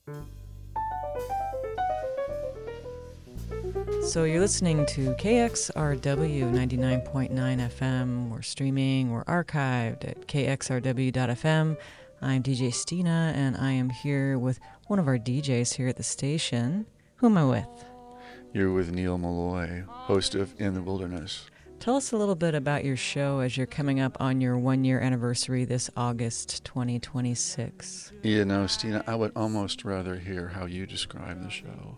So you're listening to KXRW 99.9 FM. We're streaming, we're archived at kxrw.fm. I'm DJ Stina, and I am here with one of our DJs here at the station. Who am I with? You're with Neil Malloy, host of In the Wilderness. Tell us a little bit about your show as you're coming up on your 1-year anniversary this August 2026. You know, Stina, I would almost rather hear how you describe the show.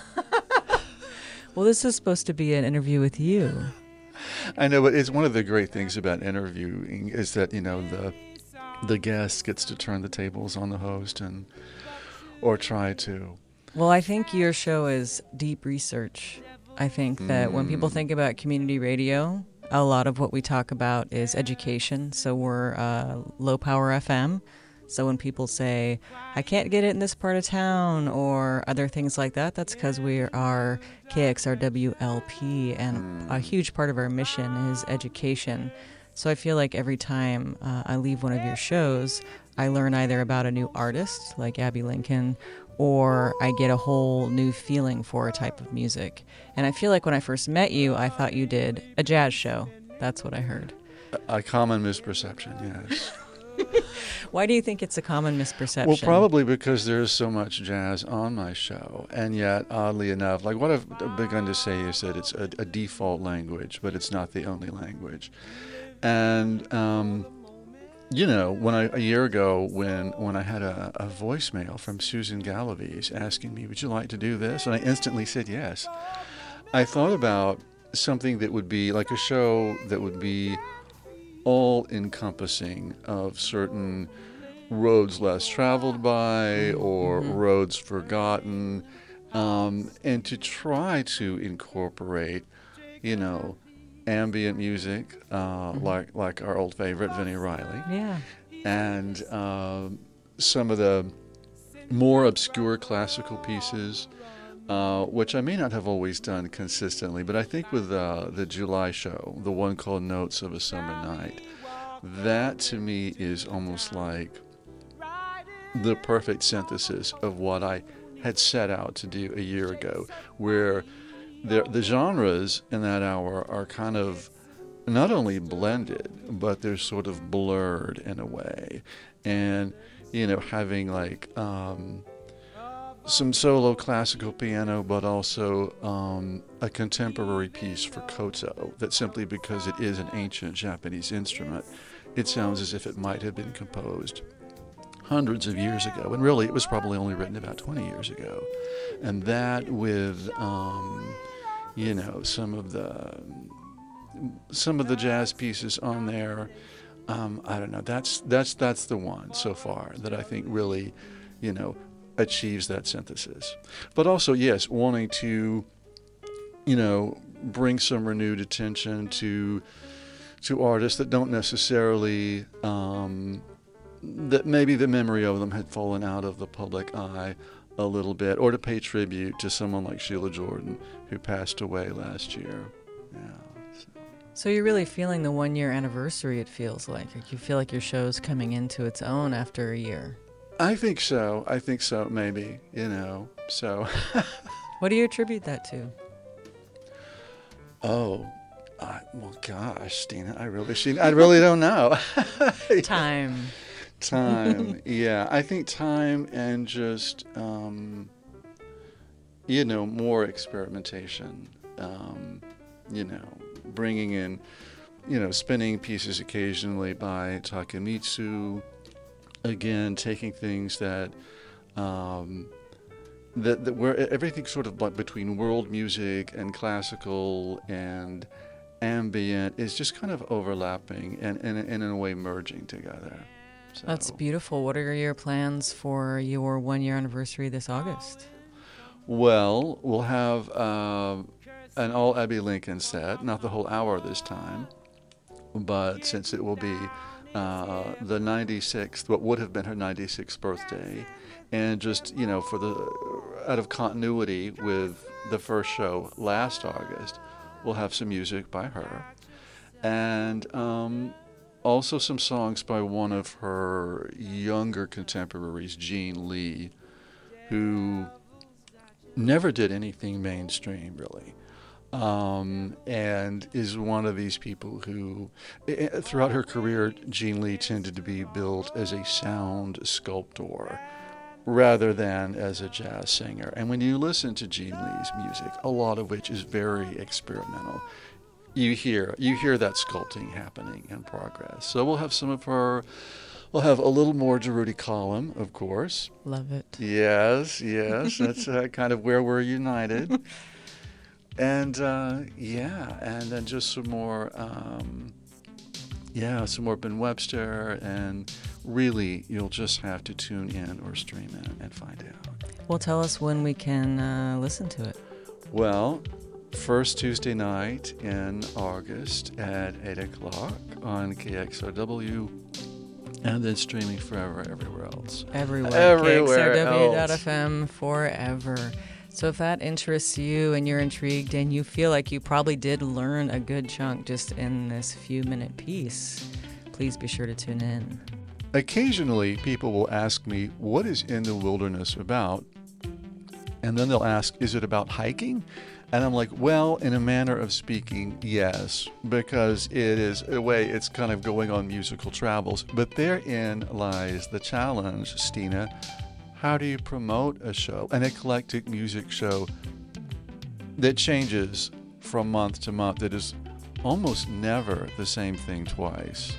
Well, this is supposed to be an interview with you. I know, but it's one of the great things about interviewing is that, you know, the guest gets to turn the tables on the host or try to. Well, I think your show is deep research. I think that when people think about community radio, a lot of what we talk about is education. So we're low power FM. So when people say, I can't get it in this part of town or other things like that, that's because we are KXRWLP, and a huge part of our mission is education. So I feel like every time I leave one of your shows, I learn either about a new artist like Abbey Lincoln, or I get a whole new feeling for a type of music. And I feel like when I first met you, I thought you did a jazz show. That's what I heard. A common misperception, yes. Why do you think it's a common misperception? Well, probably because there's so much jazz on my show. And yet, oddly enough, like what I've begun to say is that it's a default language, but it's not the only language. And, you know, a year ago when I had a voicemail from Susan Galaviz asking me, would you like to do this? And I instantly said yes. I thought about something that would be like a show that would be all-encompassing of certain roads less traveled by or roads forgotten, and to try to incorporate, you know, ambient music, like our old favorite, Vinnie Riley. Yeah. And some of the more obscure classical pieces, which I may not have always done consistently, but I think with the July show, the one called Notes of a Summer Night, that to me is almost like the perfect synthesis of what I had set out to do a year ago, where the genres in that hour are kind of not only blended, but they're sort of blurred in a way. And, you know, having like some solo classical piano, but also a contemporary piece for koto that simply because it is an ancient Japanese instrument, it sounds as if it might have been composed hundreds of years ago. And really, it was probably only written about 20 years ago. And that with, you know, some of the jazz pieces on there, I don't know, that's the one so far that I think really, you know, achieves that synthesis. But also, yes, wanting to, you know, bring some renewed attention to artists that don't necessarily, that maybe the memory of them had fallen out of the public eye a little bit, or to pay tribute to someone like Sheila Jordan, who passed away last year. Yeah. So you're really feeling the 1-year anniversary, it feels like. You feel like your show's coming into its own after a year. I think so, maybe, you know, so. What do you attribute that to? Oh, well, gosh, Stina, I really don't know. Time. Time, yeah. I think time and just, you know, more experimentation, you know, bringing in, you know, spinning pieces occasionally by Takemitsu. Again, taking things that where everything sort of between world music and classical and ambient is just kind of overlapping and in a way merging together. So. That's beautiful. What are your plans for your 1-year anniversary this August? Well, we'll have an all Abbey Lincoln set, not the whole hour this time, but since it will be the 96th, what would have been her 96th birthday, and just, you know, for out of continuity with the first show last August, we'll have some music by her, and also some songs by one of her younger contemporaries, Jean Lee, who never did anything mainstream, really. And is one of these people who, throughout her career, Jean Lee tended to be billed as a sound sculptor rather than as a jazz singer. And when you listen to Jean Lee's music, a lot of which is very experimental, you hear that sculpting happening in progress. So we'll have we'll have a little more Durutti Column, of course. Love it. Yes, that's kind of where we're united. And and then just some more Ben Webster, and really you'll just have to tune in or stream in and find out. Well, tell us when we can listen to it. Well, first Tuesday night in August at 8 o'clock on KXRW, and then streaming forever everywhere else. Everywhere KXRW.FM forever. So if that interests you and you're intrigued and you feel like you probably did learn a good chunk just in this few-minute piece, please be sure to tune in. Occasionally, people will ask me, what is In the Wilderness about? And then they'll ask, is it about hiking? And I'm like, well, in a manner of speaking, yes, because it is, in a way, it's kind of going on musical travels. But therein lies the challenge, Stina. How do you promote a show, an eclectic music show that changes from month to month, that is almost never the same thing twice?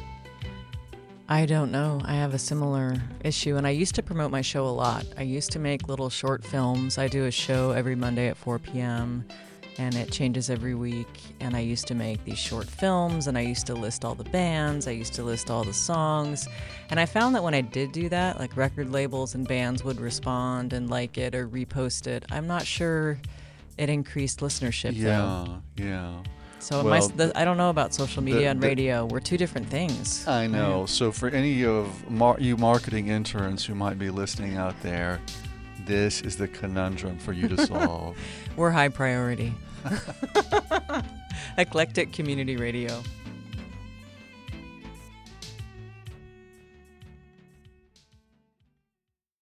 I don't know. I have a similar issue, and I used to promote my show a lot. I used to make little short films. I do a show every Monday at 4 p.m., and it changes every week. And I used to make these short films, and I used to list all the bands. I used to list all the songs. And I found that when I did do that, like record labels and bands would respond and like it or repost it. I'm not sure it increased listenership, though. Yeah. So I don't know about social media and radio. We're two different things. I know. Right? So for any of you marketing interns who might be listening out there, this is the conundrum for you to solve. We're high priority. Eclectic Community Radio.